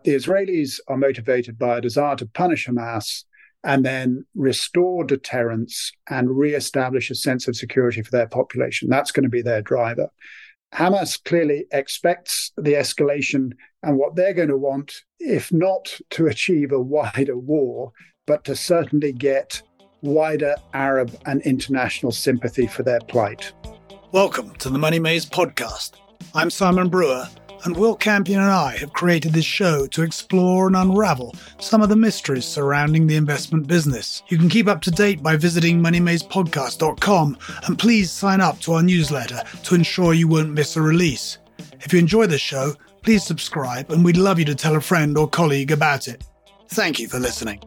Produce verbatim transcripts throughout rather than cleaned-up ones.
The Israelis are motivated by a desire to punish Hamas and then restore deterrence and reestablish a sense of security for their population. That's going to be their driver. Hamas clearly expects the escalation, and what they're going to want, if not to achieve a wider war, but to certainly get wider Arab and international sympathy for their plight. Welcome to the Money Maze podcast. I'm Simon Brewer, and Will Campion and I have created this show to explore and unravel some of the mysteries surrounding the investment business. You can keep up to date by visiting money maze podcast dot com, and please sign up to our newsletter to ensure you won't miss a release. If you enjoy the show, please subscribe, and we'd love you to tell a friend or colleague about it. Thank you for listening.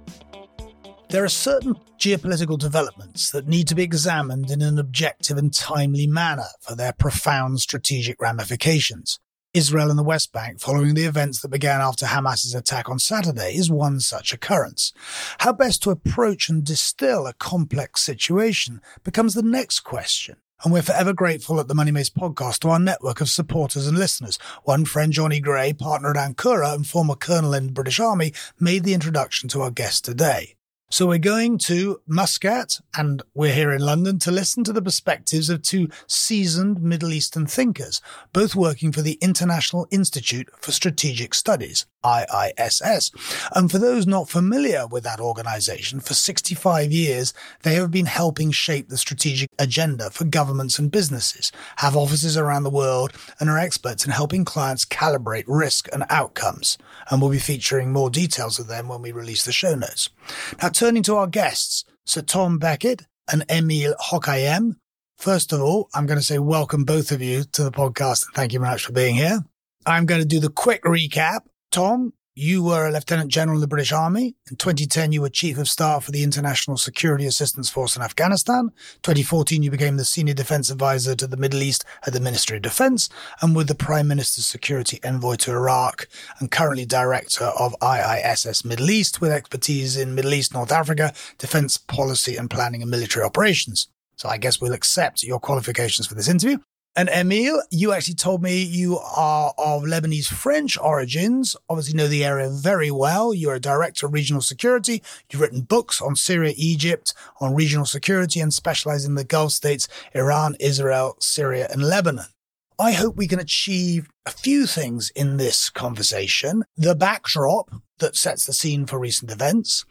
There are certain geopolitical developments that need to be examined in an objective and timely manner for their profound strategic ramifications. Israel and the West Bank, following the events that began after Hamas's attack on Saturday, is one such occurrence. How best to approach and distill a complex situation becomes the next question. And we're forever grateful at the Money Maze podcast to our network of supporters and listeners. One friend, Johnny Gray, partner at Ankura and former colonel in the British Army, made the introduction to our guest today. So we're going to Muscat, and we're here in London to listen to the perspectives of two seasoned Middle Eastern thinkers, both working for the International Institute for Strategic Studies, I I S S. And for those not familiar with that organization, for sixty-five years, they have been helping shape the strategic agenda for governments and businesses, have offices around the world, and are experts in helping clients calibrate risk and outcomes. And we'll be featuring more details of them when we release the show notes. Now, turning to our guests, Sir Tom Beckett and Emile Hokaiyem. First of all, I'm going to say welcome both of you to the podcast, and thank you very much for being here. I'm going to do the quick recap. Tom, you were a Lieutenant General in the British Army. In twenty ten, you were Chief of Staff for the International Security Assistance Force in Afghanistan. twenty fourteen, you became the Senior Defense Advisor to the Middle East at the Ministry of Defense and with the Prime Minister's Security Envoy to Iraq, and currently Director of I I S S Middle East with expertise in Middle East, North Africa, defense policy and planning and military operations. So I guess we'll accept your qualifications for this interview. And Emile, you actually told me you are of Lebanese French origins, obviously know the area very well. You're a director of regional security. You've written books on Syria, Egypt, on regional security, and specialize in the Gulf states, Iran, Israel, Syria, and Lebanon. I hope we can achieve a few things in this conversation. The backdrop that sets the scene for recent events,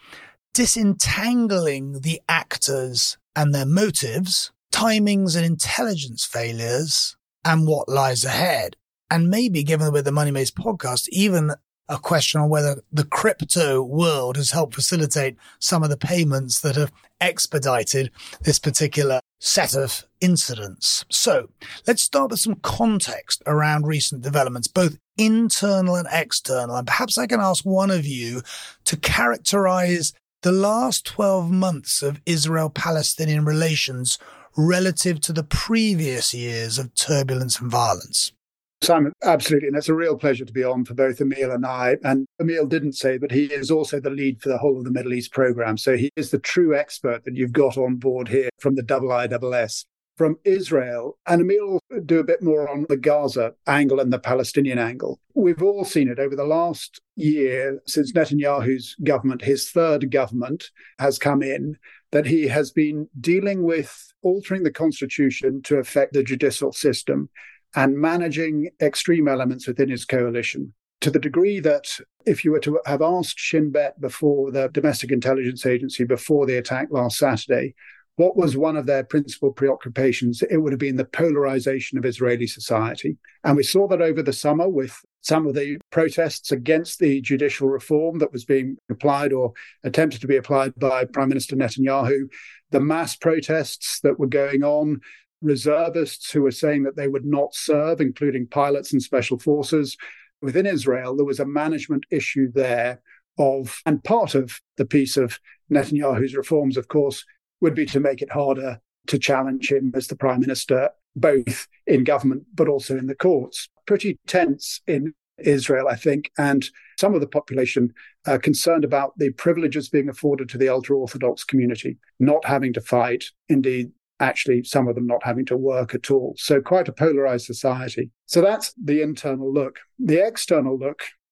disentangling the actors and their motives, timings and intelligence failures, and what lies ahead. And maybe, given with the Money Maze podcast, even a question on whether the crypto world has helped facilitate some of the payments that have expedited this particular set of incidents. So let's start with some context around recent developments, both internal and external. And perhaps I can ask one of you to characterize the last twelve months of Israel-Palestinian relations relative to the previous years of turbulence and violence. Simon, absolutely. And it's a real pleasure to be on for both Emile and I. And Emile didn't say, but he is also the lead for the whole of the Middle East program. So he is the true expert that you've got on board here from the I I S S. From Israel, and Emile will do a bit more on the Gaza angle and the Palestinian angle. We've all seen it over the last year since Netanyahu's government, his third government, has come in, that he has been dealing with altering the constitution to affect the judicial system and managing extreme elements within his coalition, to the degree that if you were to have asked Shin Bet before, the Domestic Intelligence Agency, before the attack last Saturday, what was one of their principal preoccupations, it would have been the polarization of Israeli society. And we saw that over the summer with some of the protests against the judicial reform that was being applied or attempted to be applied by Prime Minister Netanyahu, the mass protests that were going on, reservists who were saying that they would not serve, including pilots and special forces. Within Israel, there was a management issue there of, and part of the piece of Netanyahu's reforms, of course, would be to make it harder to challenge him as the prime minister, both in government but also in the courts. Pretty tense in Israel, I think, and some of the population are concerned about the privileges being afforded to the ultra-Orthodox community, not having to fight, indeed, actually some of them not having to work at all. So quite a polarized society. So that's the internal look. The external look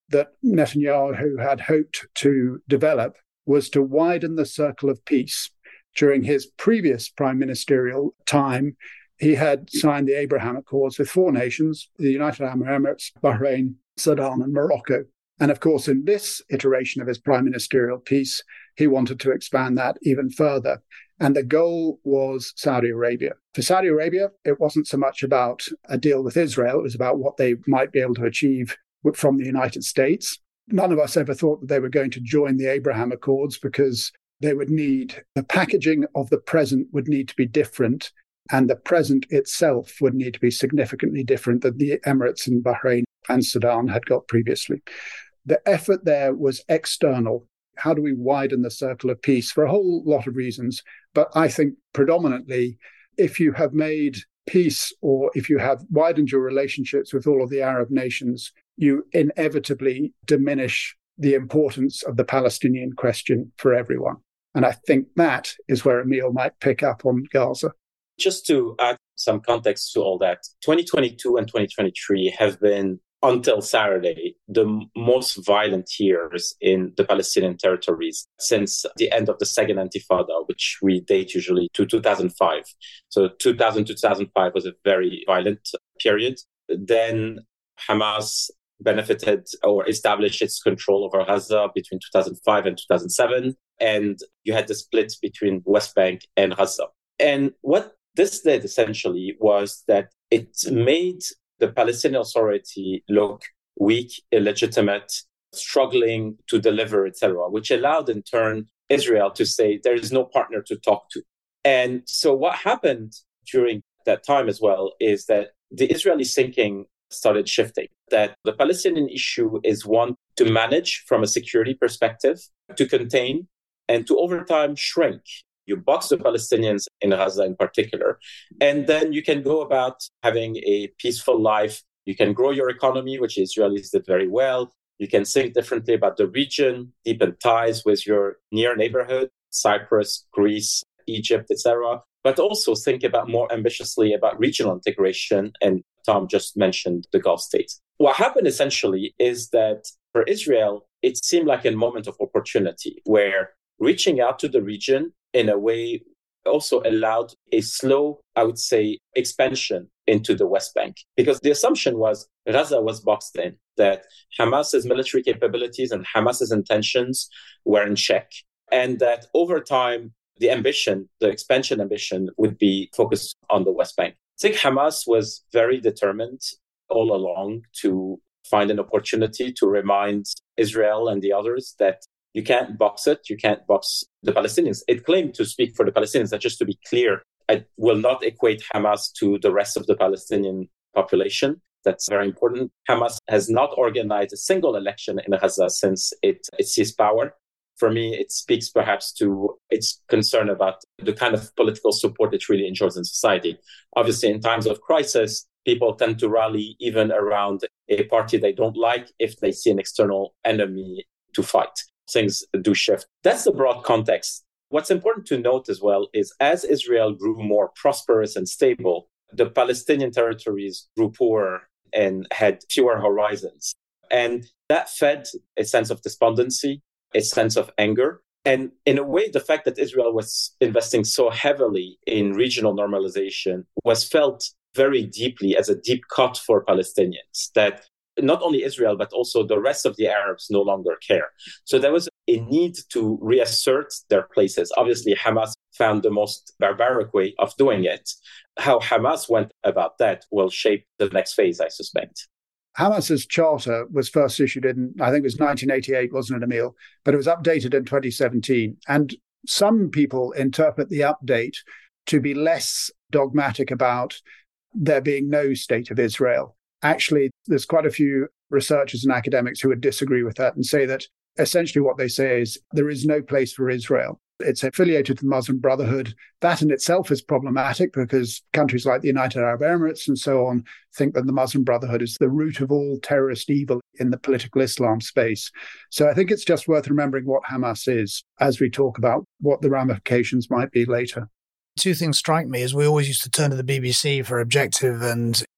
that Netanyahu had hoped to develop was to widen the circle of peace. During his previous prime ministerial time, he had signed the Abraham Accords with four nations, the United Arab Emirates, Bahrain, Sudan, and Morocco. And of course, in this iteration of his prime ministerial piece, he wanted to expand that even further. And the goal was Saudi Arabia. For Saudi Arabia, it wasn't so much about a deal with Israel. It was about what they might be able to achieve from the United States. None of us ever thought that they were going to join the Abraham Accords because they would need, the packaging of the present would need to be different, and the present itself would need to be significantly different than the Emirates and Bahrain and Sudan had got previously. The effort there was external. How do we widen the circle of peace? For a whole lot of reasons. But I think predominantly, if you have made peace or if you have widened your relationships with all of the Arab nations, you inevitably diminish the importance of the Palestinian question for everyone. And I think that is where Emil might pick up on Gaza. Just to add some context to all that, twenty twenty-two and twenty twenty-three have been, until Saturday, the most violent years in the Palestinian territories since the end of the Second Intifada, which we date usually to two thousand five. So two thousand to two thousand five was a very violent period. Then Hamas benefited or established its control over Gaza between two thousand five and two thousand seven. And you had the split between West Bank and Gaza. And what this did essentially was that it made the Palestinian Authority look weak, illegitimate, struggling to deliver, et cetera, which allowed in turn Israel to say there is no partner to talk to. And so what happened during that time as well is that the Israeli thinking started shifting, that the Palestinian issue is one to manage from a security perspective, to contain, and to over time shrink. You box the Palestinians in Gaza in particular, and then you can go about having a peaceful life. You can grow your economy, which Israelis did very well. You can think differently about the region, deepen ties with your near neighborhood, Cyprus, Greece, Egypt, et cetera. But also think about more ambitiously about regional integration. And Tom just mentioned the Gulf states. What happened essentially is that for Israel, it seemed like a moment of opportunity where reaching out to the region in a way also allowed a slow, I would say, expansion into the West Bank. Because the assumption was Gaza was boxed in, that Hamas's military capabilities and Hamas's intentions were in check, and that over time, the ambition, the expansion ambition would be focused on the West Bank. I think Hamas was very determined all along to find an opportunity to remind Israel and the others that you can't box it. You can't box the Palestinians. It claimed to speak for the Palestinians. And just to be clear, I will not equate Hamas to the rest of the Palestinian population. That's very important. Hamas has not organized a single election in Gaza since it, it seized power. For me, it speaks perhaps to its concern about the kind of political support it really enjoys in society. Obviously, in times of crisis, people tend to rally even around a party they don't like if they see an external enemy to fight. Things do shift. That's the broad context. What's important to note as well is as Israel grew more prosperous and stable, the Palestinian territories grew poorer and had fewer horizons. And that fed a sense of despondency, a sense of anger. And in a way, the fact that Israel was investing so heavily in regional normalization was felt very deeply as a deep cut for Palestinians, that not only Israel, but also the rest of the Arabs no longer care. So there was a need to reassert their places. Obviously, Hamas found the most barbaric way of doing it. How Hamas went about that will shape the next phase, I suspect. Hamas's charter was first issued in, I think it was nineteen eighty-eight, wasn't it, Emil? But it was updated in twenty seventeen. And some people interpret the update to be less dogmatic about there being no state of Israel. Actually, there's quite a few researchers and academics who would disagree with that and say that essentially what they say is there is no place for Israel. It's affiliated to the Muslim Brotherhood. That in itself is problematic because countries like the United Arab Emirates and so on think that the Muslim Brotherhood is the root of all terrorist evil in the political Islam space. So I think it's just worth remembering what Hamas is as we talk about what the ramifications might be later. Two things strike me as we always used to turn to the B B C for objective and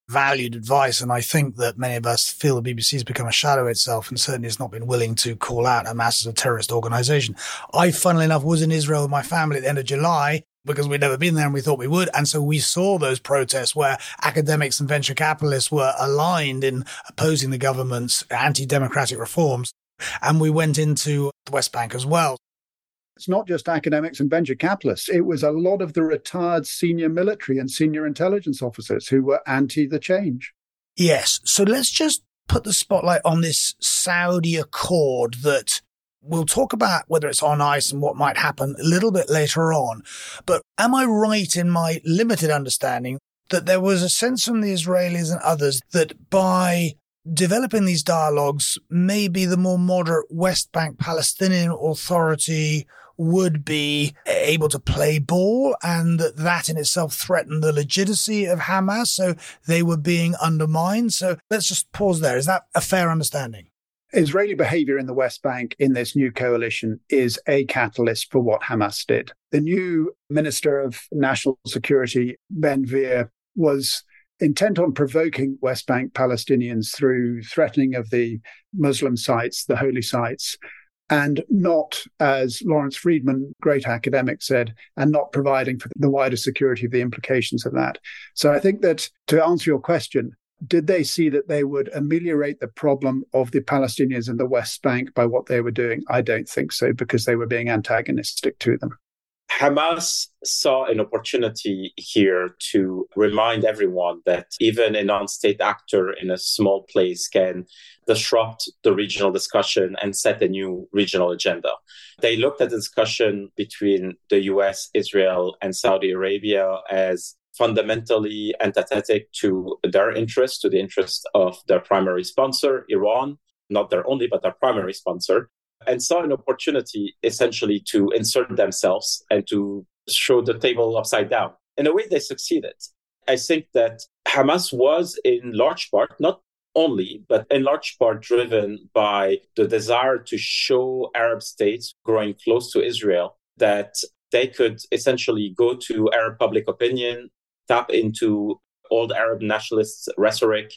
valued advice. And I think that many of us feel the B B C has become a shadow itself and certainly has not been willing to call out Hamas as a terrorist organization. I, funnily enough, was in Israel with my family at the end of July because we'd never been there and we thought we would. And so we saw those protests where academics and venture capitalists were aligned in opposing the government's anti-democratic reforms. And we went into the West Bank as well. It's not just academics and venture capitalists. It was a lot of the retired senior military and senior intelligence officers who were anti the change. Yes. So let's just put the spotlight on this Saudi Accord that we'll talk about whether it's on ice and what might happen a little bit later on. But am I right in my limited understanding that there was a sense from the Israelis and others that by developing these dialogues, maybe the more moderate West Bank Palestinian Authority would be able to play ball, and that that in itself threatened the legitimacy of Hamas, so they were being undermined? So let's just pause there. Is that a fair understanding? Israeli behavior in the West Bank in this new coalition is a catalyst for what Hamas did. The new Minister of National Security, Ben-Gvir, was intent on provoking West Bank Palestinians through threatening of the Muslim sites, the holy sites, and not, as Lawrence Friedman, great academic, said, and not providing for the wider security of the implications of that. So I think that, to answer your question, did they see that they would ameliorate the problem of the Palestinians in the West Bank by what they were doing? I don't think so, because they were being antagonistic to them. Hamas saw an opportunity here to remind everyone that even a non-state actor in a small place can disrupt the regional discussion and set a new regional agenda. They looked at the discussion between the U S, Israel, and Saudi Arabia as fundamentally antithetic to their interest, to the interest of their primary sponsor, Iran, not their only, but their primary sponsor, and saw an opportunity essentially to insert themselves and to show the table upside down. In a way, they succeeded. I think that Hamas was in large part, not only, but in large part driven by the desire to show Arab states growing close to Israel that they could essentially go to Arab public opinion, tap into old Arab nationalist rhetoric,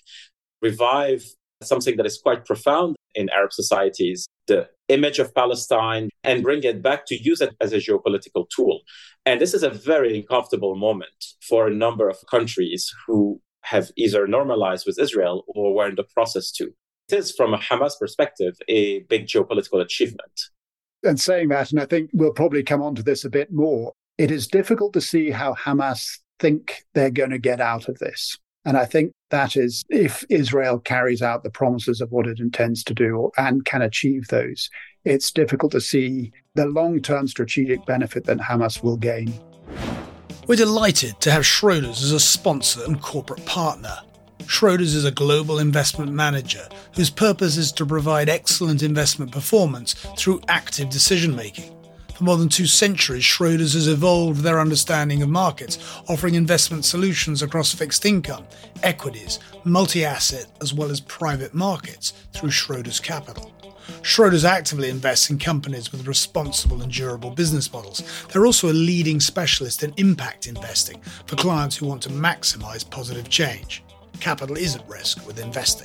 revive something that is quite profound in Arab societies, the image of Palestine, and bring it back to use it as a geopolitical tool. And this is a very uncomfortable moment for a number of countries who have either normalized with Israel or were in the process to. It is, from a Hamas perspective, a big geopolitical achievement. And saying that, and I think we'll probably come on to this a bit more, it is difficult to see how Hamas think they're going to get out of this. And I think that is, if Israel carries out the promises of what it intends to do and can achieve those, it's difficult to see the long-term strategic benefit that Hamas will gain. We're delighted to have Schroders as a sponsor and corporate partner. Schroders is a global investment manager whose purpose is to provide excellent investment performance through active decision-making. For more than two centuries, Schroders has evolved their understanding of markets, offering investment solutions across fixed income, equities, multi-asset, as well as private markets through Schroders Capital. Schroders actively invests in companies with responsible and durable business models. They're also a leading specialist in impact investing for clients who want to maximize positive change. Capital is at risk with investing.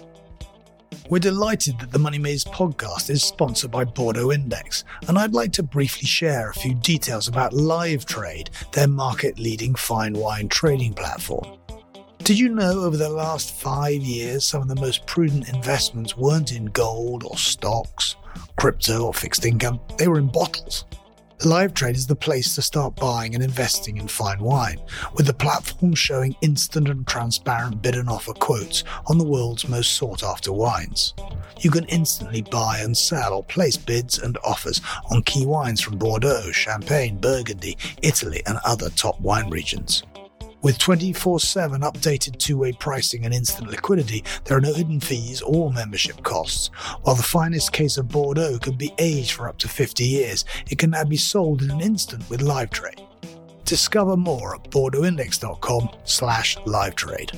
We're delighted that the Money Maze podcast is sponsored by Bordeaux Index, and I'd like to briefly share a few details about LiveTrade, their market-leading fine wine trading platform. Did you know over the last five years, some of the most prudent investments weren't in gold or stocks, crypto or fixed income, they were in bottles? LiveTrade is the place to start buying and investing in fine wine, with the platform showing instant and transparent bid and offer quotes on the world's most sought-after wines. You can instantly buy and sell or place bids and offers on key wines from Bordeaux, Champagne, Burgundy, Italy, and other top wine regions. With twenty-four seven updated two-way pricing and instant liquidity, there are no hidden fees or membership costs. While the finest case of Bordeaux can be aged for up to fifty years, it can now be sold in an instant with LiveTrade. Discover more at bordeauxindex.com slash LiveTrade.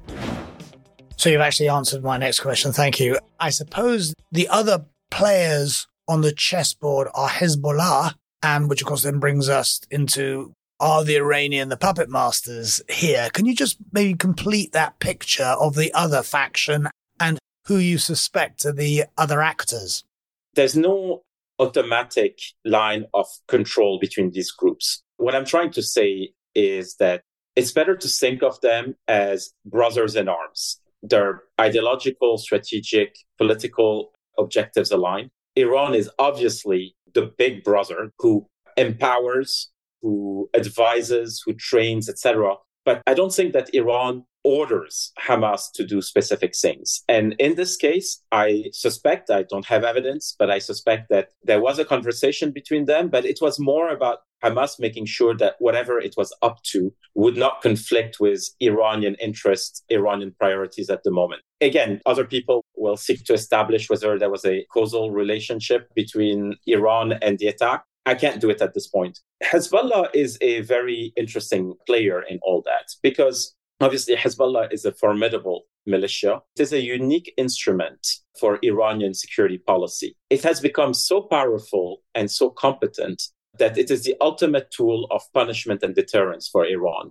So you've actually answered my next question. Thank you. I suppose the other players on the chessboard are Hezbollah, and which of course then brings us into are the Iranian, the puppet masters here. Can you just maybe complete that picture of the other faction and who you suspect are the other actors? There's no automatic line of control between these groups. What I'm trying to say is that it's better to think of them as brothers in arms. Their ideological, strategic, political objectives align. Iran is obviously the big brother who empowers, who advises, who trains, et cetera. But I don't think that Iran orders Hamas to do specific things. And in this case, I suspect, I don't have evidence, but I suspect that there was a conversation between them, but it was more about Hamas making sure that whatever it was up to would not conflict with Iranian interests, Iranian priorities at the moment. Again, other people will seek to establish whether there was a causal relationship between Iran and the attack. I can't do it at this point. Hezbollah is a very interesting player in all that because obviously Hezbollah is a formidable militia. It is a unique instrument for Iranian security policy. It has become so powerful and so competent that it is the ultimate tool of punishment and deterrence for Iran.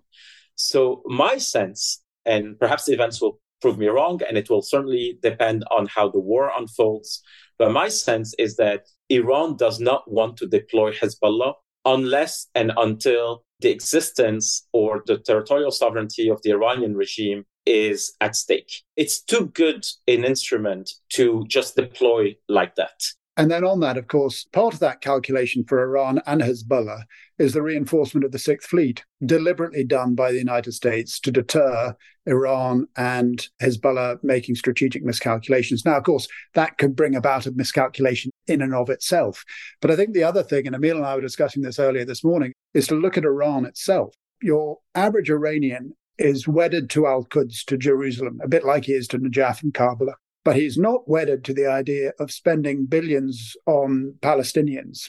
So my sense, and perhaps events will prove me wrong, and it will certainly depend on how the war unfolds, but my sense is that Iran does not want to deploy Hezbollah unless and until the existence or the territorial sovereignty of the Iranian regime is at stake. It's too good an instrument to just deploy like that. And then on that, of course, part of that calculation for Iran and Hezbollah is the reinforcement of the Sixth Fleet, deliberately done by the United States to deter Iran and Hezbollah making strategic miscalculations. Now, of course, that could bring about a miscalculation in and of itself. But I think the other thing, and Emil and I were discussing this earlier this morning, is to look at Iran itself. Your average Iranian is wedded to Al-Quds, to Jerusalem, a bit like he is to Najaf and Karbala. But he's not wedded to the idea of spending billions on Palestinians.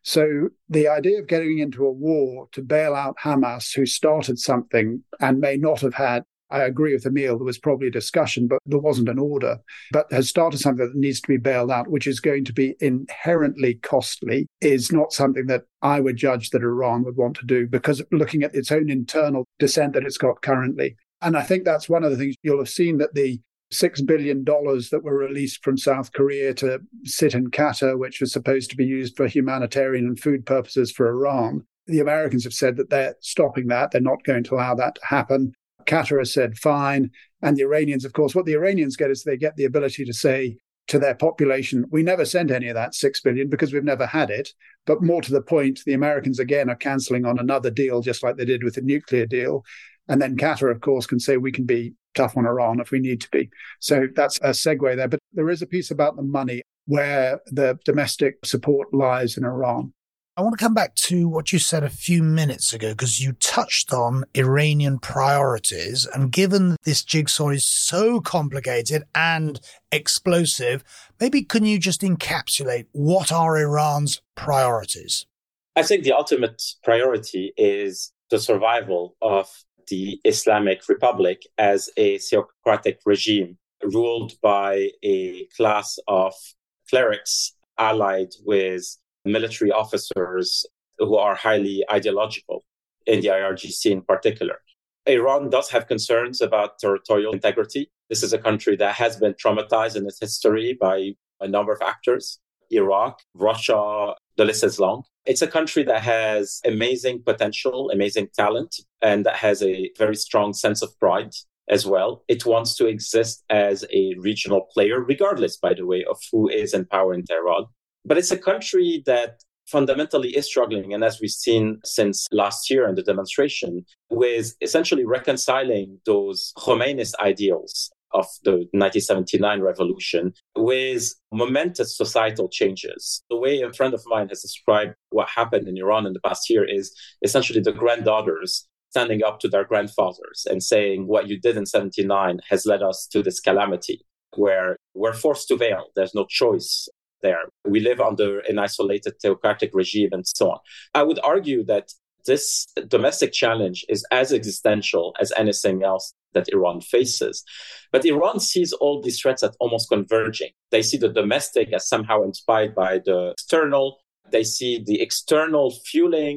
So the idea of getting into a war to bail out Hamas, who started something and may not have had, I agree with Emil, there was probably a discussion, but there wasn't an order, but has started something that needs to be bailed out, which is going to be inherently costly, is not something that I would judge that Iran would want to do because looking at its own internal dissent that it's got currently. And I think that's one of the things you'll have seen, that the six billion dollars that were released from South Korea to sit in Qatar, which was supposed to be used for humanitarian and food purposes for Iran. The Americans have said that they're stopping that. They're not going to allow that to happen. Qatar has said fine. And the Iranians, of course, what the Iranians get is they get the ability to say to their population, we never sent any of that six billion because we've never had it. But more to the point, the Americans, again, are cancelling on another deal, just like they did with the nuclear deal. And then Qatar, of course, can say we can be tough on Iran if we need to be. So that's a segue there. But there is a piece about the money where the domestic support lies in Iran. I want to come back to what you said a few minutes ago, because you touched on Iranian priorities. And given this jigsaw is so complicated and explosive, maybe can you just encapsulate what are Iran's priorities? I think the ultimate priority is the survival of the Islamic Republic as a theocratic regime ruled by a class of clerics allied with military officers who are highly ideological, in the I R G C in particular. Iran does have concerns about territorial integrity. This is a country that has been traumatized in its history by a number of actors. Iraq, Russia, the list is long. It's a country that has amazing potential, amazing talent, and that has a very strong sense of pride as well. It wants to exist as a regional player, regardless, by the way, of who is in power in Tehran. But it's a country that fundamentally is struggling, and as we've seen since last year in the demonstration, with essentially reconciling those Khomeinist ideals of the nineteen seventy-nine revolution with momentous societal changes. The way a friend of mine has described what happened in Iran in the past year is essentially the granddaughters standing up to their grandfathers and saying, what you did in seventy-nine has led us to this calamity where we're forced to veil. There's no choice there. We live under an isolated theocratic regime and so on. I would argue that this domestic challenge is as existential as anything else that Iran faces. But Iran sees all these threats as almost converging. They see the domestic as somehow inspired by the external. They see the external fueling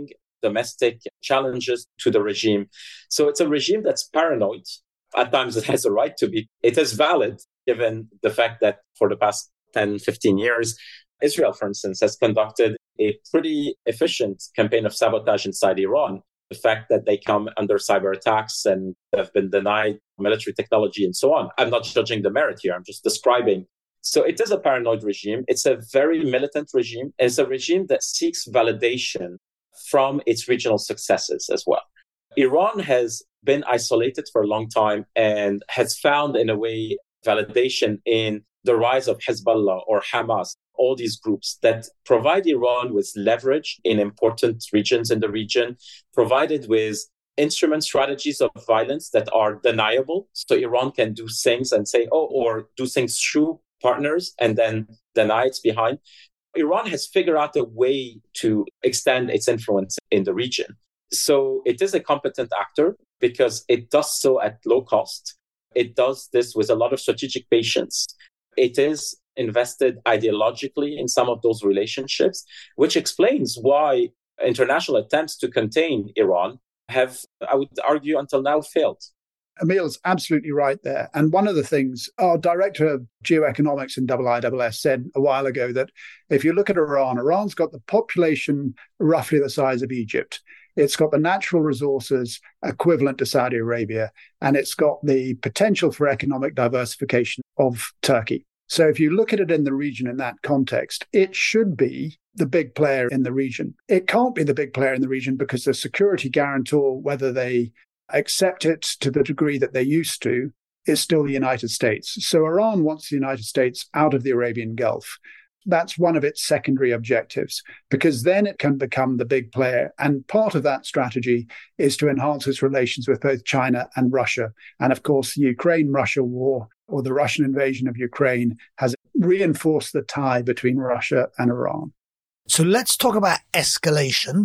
domestic challenges to the regime. So it's a regime that's paranoid. At times it has a right to be. It is valid given the fact that for the past ten, fifteen years, Israel, for instance, has conducted a pretty efficient campaign of sabotage inside Iran. The fact that they come under cyber attacks and have been denied military technology and so on. I'm not judging the merit here. I'm just describing. So it is a paranoid regime. It's a very militant regime. It's a regime that seeks validation from its regional successes as well. Iran has been isolated for a long time and has found, in a way, validation in the rise of Hezbollah or Hamas, all these groups that provide Iran with leverage in important regions in the region, provided with instrument strategies of violence that are deniable. So Iran can do things and say, oh, or do things through partners and then deny it's behind. Iran has figured out a way to extend its influence in the region. So it is a competent actor because it does so at low cost. It does this with a lot of strategic patience. It is invested ideologically in some of those relationships, which explains why international attempts to contain Iran have, I would argue, until now failed. Emil's absolutely right there. And one of the things our director of geoeconomics in I I S S said a while ago, that if you look at Iran, Iran's got the population roughly the size of Egypt. It's got the natural resources equivalent to Saudi Arabia, and it's got the potential for economic diversification of Turkey. So if you look at it in the region in that context, it should be the big player in the region. It can't be the big player in the region because the security guarantor, whether they accept it to the degree that they used to, is still the United States. So Iran wants the United States out of the Arabian Gulf. That's one of its secondary objectives, because then it can become the big player. And part of that strategy is to enhance its relations with both China and Russia. And of course, the Ukraine-Russia war, or the Russian invasion of Ukraine, has reinforced the tie between Russia and Iran. So let's talk about escalation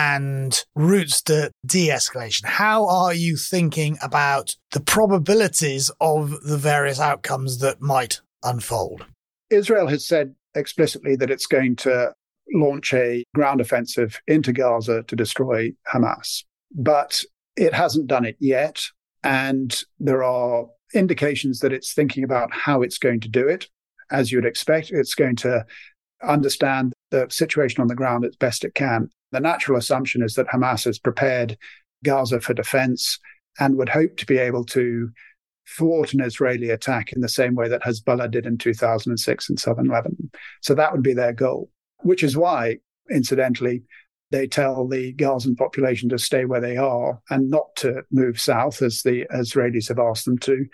and routes to de-escalation. How are you thinking about the probabilities of the various outcomes that might unfold? Israel has said explicitly that it's going to launch a ground offensive into Gaza to destroy Hamas. But it hasn't done it yet. And there are indications that it's thinking about how it's going to do it. As you'd expect, it's going to understand the situation on the ground as best it can. The natural assumption is that Hamas has prepared Gaza for defense and would hope to be able to thwart an Israeli attack in the same way that Hezbollah did in two thousand six in southern Lebanon. So that would be their goal, which is why, incidentally, they tell the Gazan population to stay where they are and not to move south, as the Israelis have asked them to,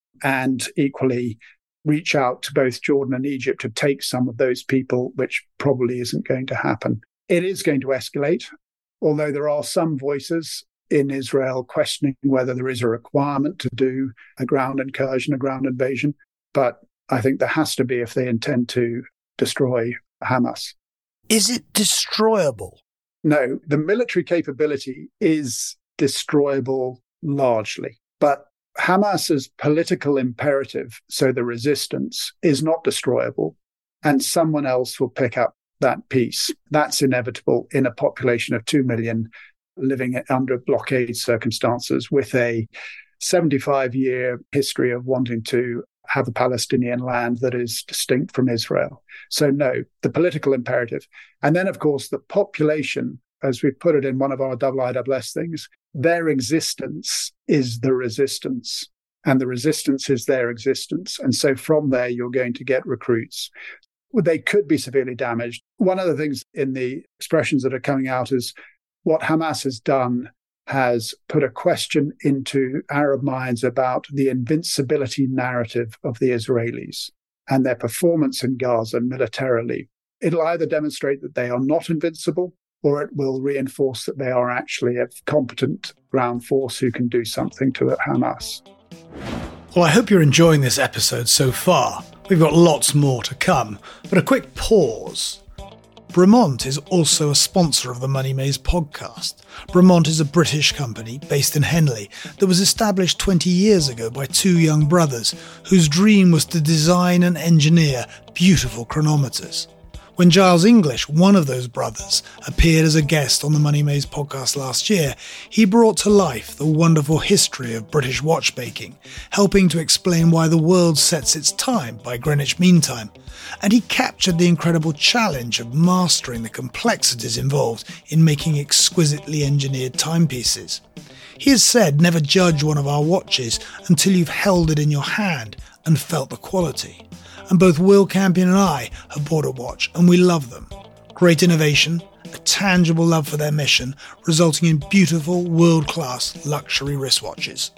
and equally reach out to both Jordan and Egypt to take some of those people, which probably isn't going to happen. It is going to escalate, although there are some voices in Israel questioning whether there is a requirement to do a ground incursion, a ground invasion. But I think there has to be if they intend to destroy Hamas. Is it destroyable? No, the military capability is destroyable largely. But Hamas's political imperative, so the resistance, is not destroyable. And someone else will pick up that piece. That's inevitable in a population of two million living under blockade circumstances with a seventy-five year history of wanting to have a Palestinian land that is distinct from Israel. So no, the political imperative. And then, of course, the population, as we put it in one of our I I S S things, their existence is the resistance, and the resistance is their existence. And so from there, you're going to get recruits. They could be severely damaged. One of the things in the expressions that are coming out is what Hamas has done has put a question into Arab minds about the invincibility narrative of the Israelis and their performance in Gaza militarily. It'll either demonstrate that they are not invincible, or it will reinforce that they are actually a competent ground force who can do something to Hamas. Well, I hope you're enjoying this episode so far. We've got lots more to come, but a quick pause. Bremont is also a sponsor of the Money Maze podcast. Bremont is a British company based in Henley that was established twenty years ago by two young brothers whose dream was to design and engineer beautiful chronometers. When Giles English, one of those brothers, appeared as a guest on the Money Maze podcast last year, he brought to life the wonderful history of British watchmaking, helping to explain why the world sets its time by Greenwich Mean Time. And he captured the incredible challenge of mastering the complexities involved in making exquisitely engineered timepieces. He has said, never judge one of our watches until you've held it in your hand and felt the quality. And both Will Campion and I have bought a watch, and we love them. Great innovation, a tangible love for their mission, resulting in beautiful, world-class luxury wristwatches.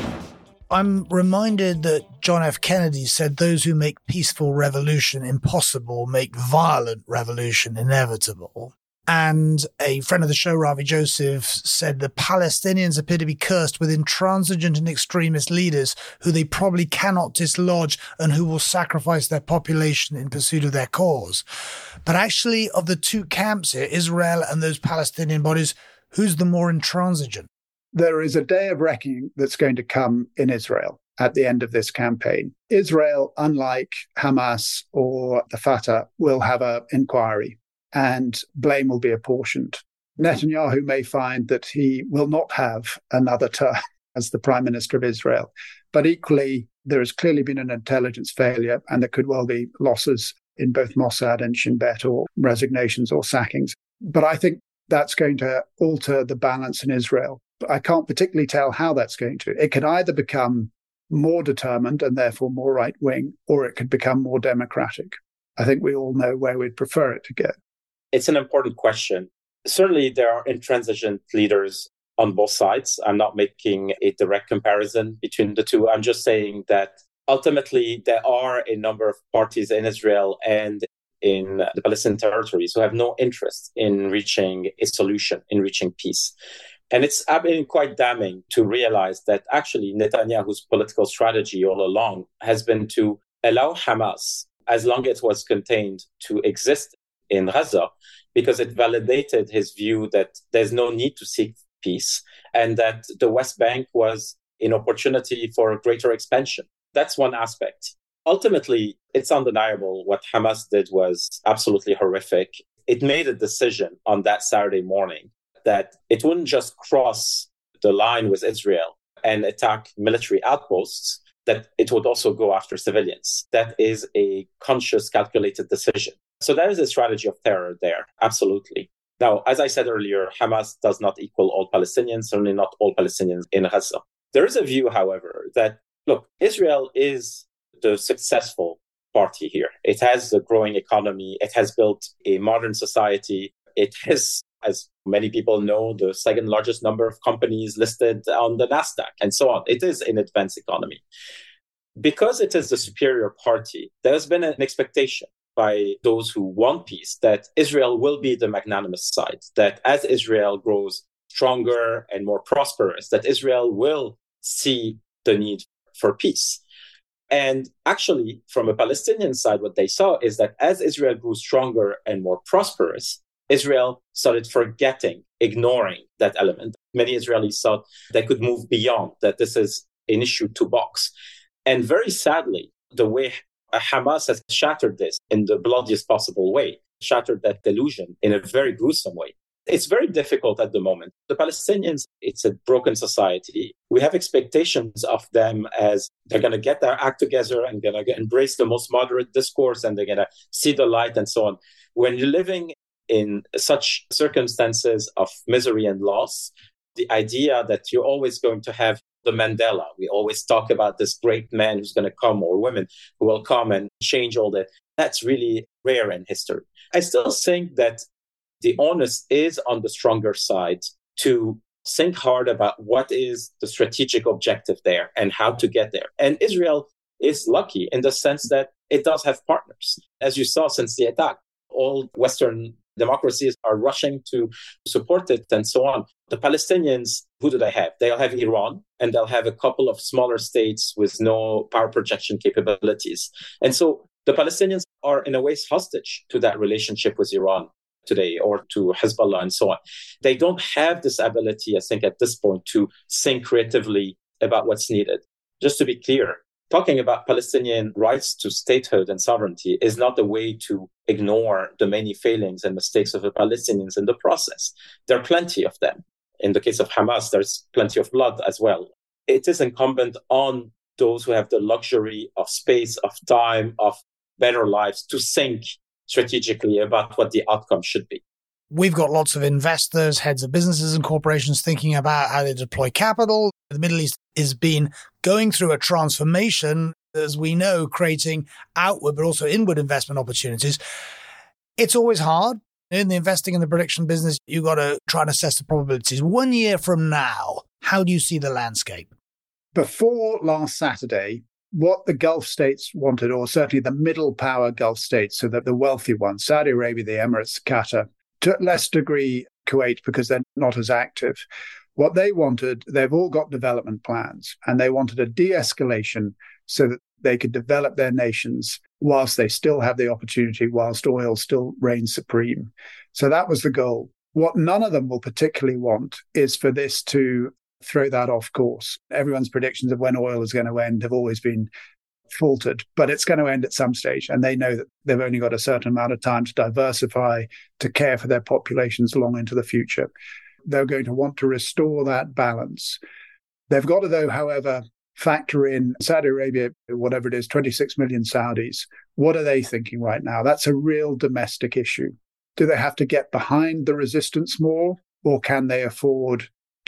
I'm reminded that John F. Kennedy said those who make peaceful revolution impossible make violent revolution inevitable. And a friend of the show, Ravi Joseph, said the Palestinians appear to be cursed with intransigent and extremist leaders who they probably cannot dislodge and who will sacrifice their population in pursuit of their cause. But actually, of the two camps here, Israel and those Palestinian bodies, who's the more intransigent? There is a day of reckoning that's going to come in Israel at the end of this campaign. Israel, unlike Hamas or the Fatah, will have an inquiry, and blame will be apportioned. Netanyahu may find that he will not have another term as the Prime Minister of Israel. But equally, there has clearly been an intelligence failure, and there could well be losses in both Mossad and Shin Bet, or resignations or sackings. But I think that's going to alter the balance in Israel. But I can't particularly tell how that's going to. It could either become more determined and therefore more right-wing, or it could become more democratic. I think we all know where we'd prefer it to go. It's an important question. Certainly, there are intransigent leaders on both sides. I'm not making a direct comparison between the two. I'm just saying that ultimately, there are a number of parties in Israel and in the Palestinian territories who have no interest in reaching a solution, in reaching peace. And it's been quite damning to realize that actually Netanyahu's political strategy all along has been to allow Hamas, as long as it was contained, to exist in Gaza, because it validated his view that there's no need to seek peace and that the West Bank was an opportunity for a greater expansion. That's one aspect. Ultimately, it's undeniable what Hamas did was absolutely horrific. It made a decision on that Saturday morning that it wouldn't just cross the line with Israel and attack military outposts, that it would also go after civilians. That is a conscious, calculated decision. So there is a strategy of terror there, absolutely. Now, as I said earlier, Hamas does not equal all Palestinians, certainly not all Palestinians in Gaza. There is a view, however, that, look, Israel is the successful party here. It has a growing economy. It has built a modern society. It has, as many people know, the second largest number of companies listed on the NASDAQ and so on. It is an advanced economy. Because it is the superior party, there has been an expectation by those who want peace that Israel will be the magnanimous side, that as Israel grows stronger and more prosperous, that Israel will see the need for peace. And actually, from a Palestinian side, what they saw is that as Israel grew stronger and more prosperous, Israel started forgetting, ignoring that element. Many Israelis thought they could move beyond, that this is an issue to box. And very sadly, the way Hamas has shattered this in the bloodiest possible way, shattered that delusion in a very gruesome way. It's very difficult at the moment. The Palestinians, it's a broken society. We have expectations of them as they're going to get their act together and going to embrace the most moderate discourse and they're going to see the light and so on. When you're living in such circumstances of misery and loss, the idea that you're always going to have the Mandela, we always talk about this great man who's going to come, or women who will come and change all that. That's really rare in history. I still think that the onus is on the stronger side to think hard about what is the strategic objective there and how to get there. And Israel is lucky in the sense that it does have partners. As you saw since the attack, all Western democracies are rushing to support it and so on. The Palestinians, who do they have? They'll have Iran, and they'll have a couple of smaller states with no power projection capabilities. And so the Palestinians are in a way hostage to that relationship with Iran today, or to Hezbollah and so on. They don't have this ability, I think, at this point to think creatively about what's needed. Just to be clear, talking about Palestinian rights to statehood and sovereignty is not a way to ignore the many failings and mistakes of the Palestinians in the process. There are plenty of them. In the case of Hamas, there's plenty of blood as well. It is incumbent on those who have the luxury of space, of time, of better lives to think strategically about what the outcome should be. We've got lots of investors, heads of businesses and corporations thinking about how they deploy capital. The Middle East has been going through a transformation, as we know, creating outward but also inward investment opportunities. It's always hard. In the investing and the prediction business, you've got to try and assess the probabilities. One year from now, how do you see the landscape? Before last Saturday, what the Gulf states wanted, or certainly the middle power Gulf states, so that the wealthy ones, Saudi Arabia, the Emirates, Qatar, to a less degree Kuwait because they're not as active. What they wanted, they've all got development plans, and they wanted a de-escalation so that they could develop their nations whilst they still have the opportunity, whilst oil still reigns supreme. So that was the goal. What none of them will particularly want is for this to throw that off course. Everyone's predictions of when oil is going to end have always been faltered, but it's going to end at some stage. And they know that they've only got a certain amount of time to diversify, to care for their populations long into the future. They're going to want to restore that balance. They've got to, though, however, factor in Saudi Arabia, whatever it is, twenty-six million Saudis. What are they thinking right now? That's a real domestic issue. Do they have to get behind the resistance more, or can they afford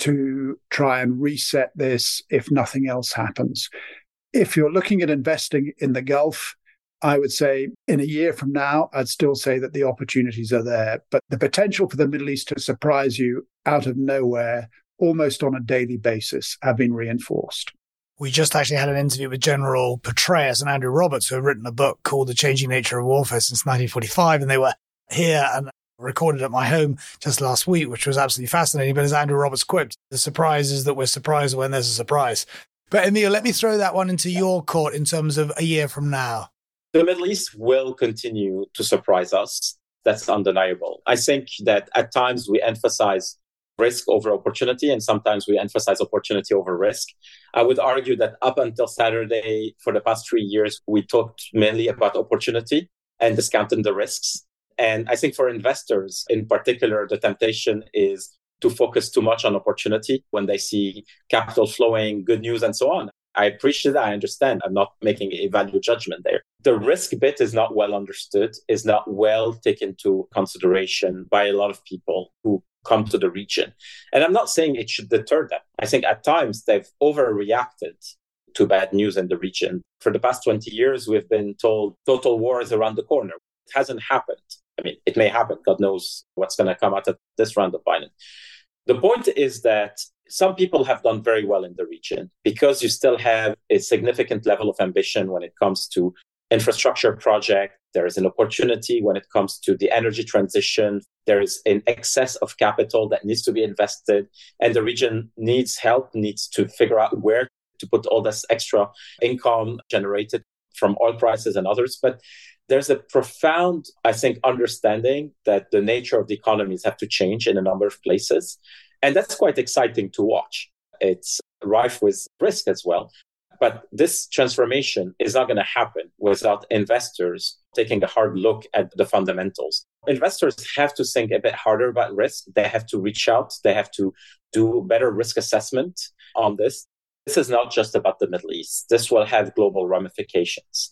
to try and reset this if nothing else happens? If you're looking at investing in the Gulf, I would say in a year from now, I'd still say that the opportunities are there. But the potential for the Middle East to surprise you out of nowhere, almost on a daily basis, have been reinforced. We just actually had an interview with General Petraeus and Andrew Roberts, who have written a book called The Changing Nature of Warfare since nineteen forty-five. And they were here and recorded at my home just last week, which was absolutely fascinating. But as Andrew Roberts quipped, the surprise is that we're surprised when there's a surprise. But Emil, let me throw that one into your court in terms of a year from now. The Middle East will continue to surprise us. That's undeniable. I think that at times we emphasize risk over opportunity, and sometimes we emphasize opportunity over risk. I would argue that up until Saturday, for the past three years, we talked mainly about opportunity and discounting the risks. And I think for investors in particular, the temptation is to focus too much on opportunity when they see capital flowing, good news, and so on. I appreciate that. I understand. I'm not making a value judgment there. The risk bit is not well understood, is not well taken into consideration by a lot of people who come to the region. And I'm not saying it should deter them. I think at times they've overreacted to bad news in the region. For the past twenty years, we've been told total war is around the corner. It hasn't happened. I mean, it may happen. God knows what's going to come out of this round of Biden. The point is that some people have done very well in the region because you still have a significant level of ambition when it comes to infrastructure project. There is an opportunity when it comes to the energy transition. There is an excess of capital that needs to be invested, and the region needs help, needs to figure out where to put all this extra income generated from oil prices and others. But there's a profound, I think, understanding that the nature of the economies have to change in a number of places. And that's quite exciting to watch. It's rife with risk as well. But this transformation is not going to happen without investors taking a hard look at the fundamentals. Investors have to think a bit harder about risk. They have to reach out. They have to do better risk assessment on this. This is not just about the Middle East. This will have global ramifications.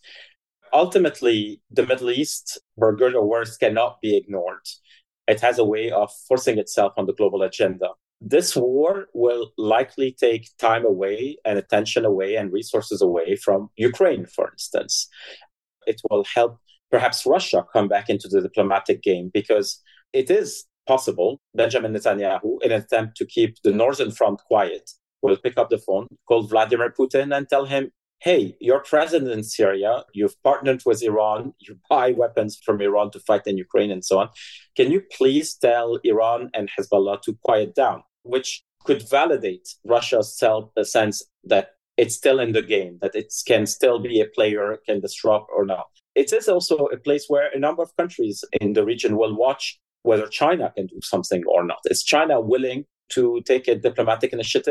Ultimately, the Middle East, for good or worse, cannot be ignored. It has a way of forcing itself on the global agenda. This war will likely take time away and attention away and resources away from Ukraine, for instance. It will help perhaps Russia come back into the diplomatic game because it is possible Benjamin Netanyahu, in an attempt to keep the Northern Front quiet, will pick up the phone, call Vladimir Putin and tell him, hey, you're president in Syria, you've partnered with Iran, you buy weapons from Iran to fight in Ukraine and so on. Can you please tell Iran and Hezbollah to quiet down? Which could validate Russia's self the sense that it's still in the game, that it can still be a player, can disrupt or not. It is also a place where a number of countries in the region will watch whether China can do something or not. Is China willing to take a diplomatic initiative,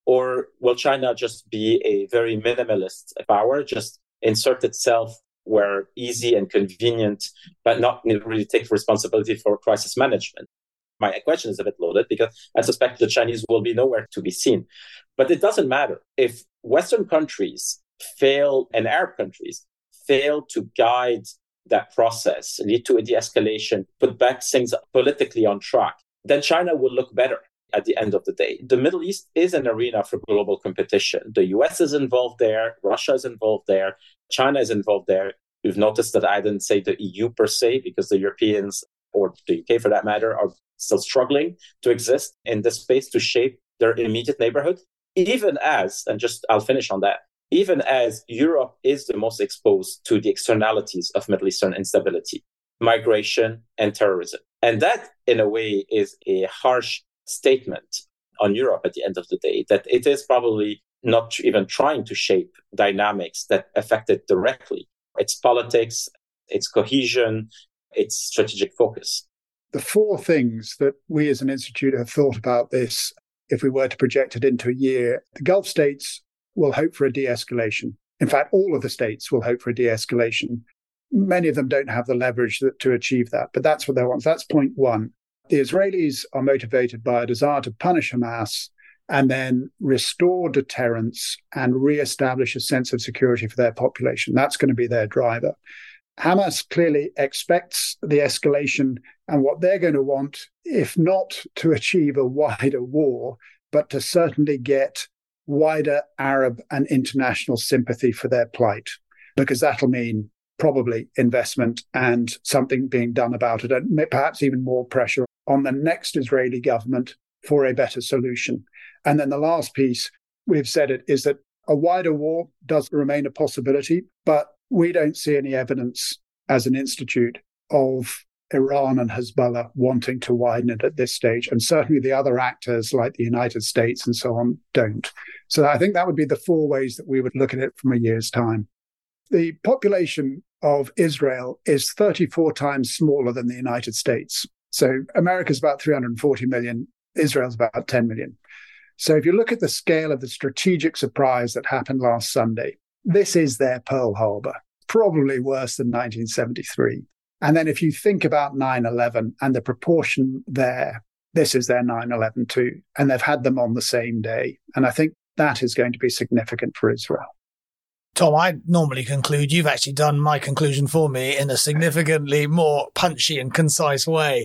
Or will China just be a very minimalist power, just insert itself where easy and convenient, but not really take responsibility for crisis management? My question is a bit loaded because I suspect the Chinese will be nowhere to be seen. But it doesn't matter. If Western countries fail and Arab countries fail to guide that process, lead to a de-escalation, put back things politically on track, then China will look better at the end of the day. The Middle East is an arena for global competition. The U S is involved there. Russia is involved there. China is involved there. You've noticed that I didn't say the E U per se, because the Europeans, or the U K for that matter, are still struggling to exist in this space to shape their immediate neighborhood. Even as, and just I'll finish on that, even as Europe is the most exposed to the externalities of Middle Eastern instability, migration and terrorism. And that, in a way, is a harsh statement on Europe at the end of the day, that it is probably not even trying to shape dynamics that affect it directly. Its politics, its cohesion, its strategic focus. The four things that we as an institute have thought about this, if we were to project it into a year, the Gulf states will hope for a de-escalation. In fact, all of the states will hope for a de-escalation. Many of them don't have the leverage that, to achieve that, but that's what they want. That's point one. The Israelis are motivated by a desire to punish Hamas and then restore deterrence and reestablish a sense of security for their population. That's going to be their driver. Hamas clearly expects the escalation, and what they're going to want, if not to achieve a wider war, but to certainly get wider Arab and international sympathy for their plight, because that'll mean probably investment and something being done about it, and perhaps even more pressure on the next Israeli government for a better solution. And then the last piece, we've said it, is that a wider war does remain a possibility, but we don't see any evidence as an institute of Iran and Hezbollah wanting to widen it at this stage. And certainly the other actors like the United States and so on don't. So I think that would be the four ways that we would look at it from a year's time. The population of Israel is thirty-four times smaller than the United States. So America's about three hundred forty million, Israel's about ten million. So if you look at the scale of the strategic surprise that happened last Sunday, this is their Pearl Harbor, probably worse than nineteen seventy-three. And then if you think about nine eleven and the proportion there, this is their nine eleven too. And they've had them on the same day. And I think that is going to be significant for Israel. Tom, I normally conclude. You've actually done my conclusion for me in a significantly more punchy and concise way.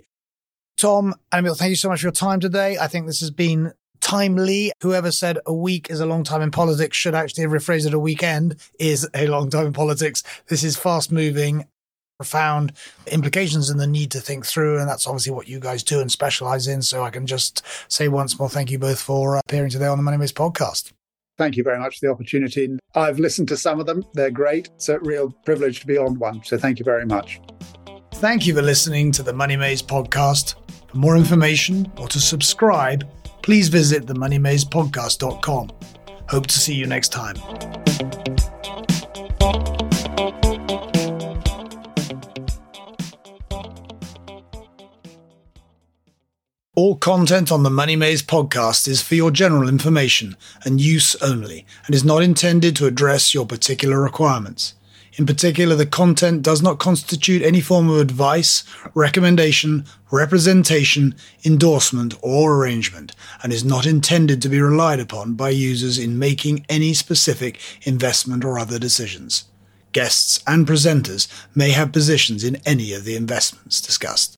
Tom and Emil, thank you so much for your time today. I think this has been timely. Whoever said a week is a long time in politics should actually have rephrased it. A weekend is a long time in politics. This is fast moving, profound implications and the need to think through. And that's obviously what you guys do and specialize in. So I can just say once more, thank you both for appearing today on the Money Maze podcast. Thank you very much for the opportunity. I've listened to some of them. They're great. It's a real privilege to be on one. So thank you very much. Thank you for listening to the Money Maze podcast. For more information or to subscribe, please visit the money maze podcast dot com. Hope to see you next time. All content on the Money Maze podcast is for your general information and use only, and is not intended to address your particular requirements. In particular, the content does not constitute any form of advice, recommendation, representation, endorsement, or arrangement, and is not intended to be relied upon by users in making any specific investment or other decisions. Guests and presenters may have positions in any of the investments discussed.